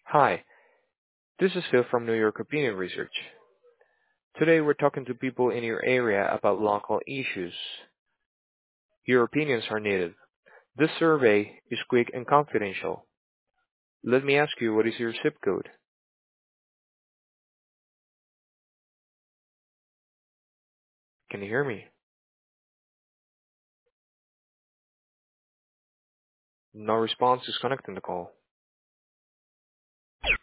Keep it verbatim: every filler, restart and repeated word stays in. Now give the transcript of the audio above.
Hi, this is Phil from New York Opinion Research. Today we're talking to people in your area about local issues. Your opinions are needed. This survey is quick and confidential. Let me ask you, what is your zip code? Can you hear me? No response is connecting the call.